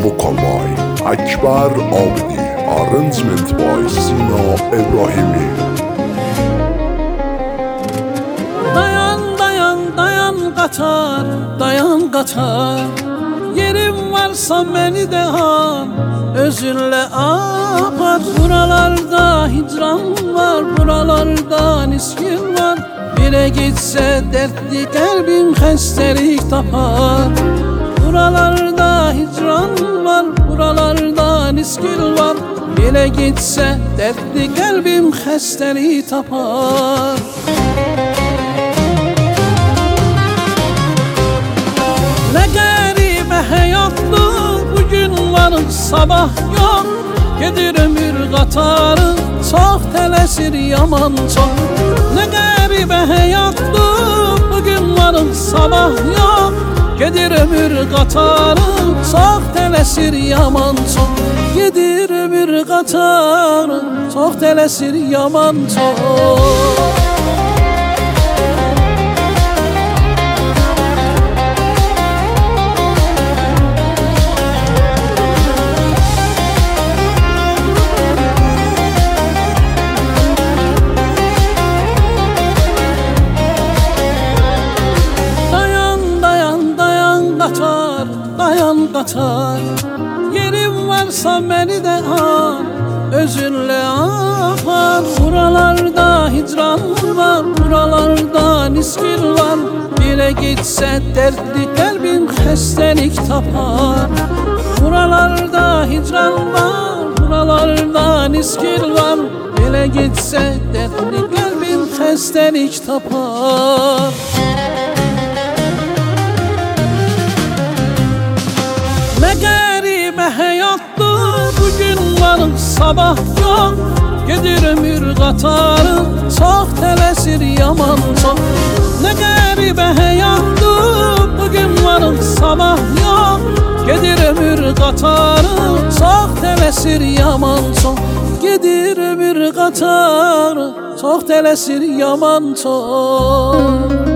Vocal by Akbar Abdi, arrangement by Sina Ebrahimi. Dayan dayan dayan kaçar, dayan kaçar. Yerim varsa beni de al, özünle apar. Buralarda hicran var, buralarda miskin var. Bire gitse dertli kalbim xəstəlik tapar. Buralarda hicran var, buralarda miskin var. Bire gitse dertli kalbim xəstəlik tapar. Ne garibə həyatdır, bugün var sabah yok. Gedir ömür qatarı, çox tələsir yaman çox. Ne garibə həyatdır, bugün var sabah yok. Gedir ömür qatarı, çox tələsir yaman çox. Gedir ömür qatarı, çox tələsir yaman çox. Dayan kaçar, yerim varsa beni de al, özünle apar. Buralarda hicran var, buralarda miskin var. Bire gitse dertli kalbim xəstəlik tapar. Buralarda hicran var, buralarda miskin var. Bire gitse dertli kalbim xəstəlik tapar. Ne garibə həyatdır, bugün var sabah yok. Gedir ömür qatarı, çox tələsir yaman çox. Ne garibə həyatdır, bugün var sabah yok. Gedir ömür qatarı, çox tələsir yaman çox. Gedir ömür qatarı, çox tələsir yaman çox.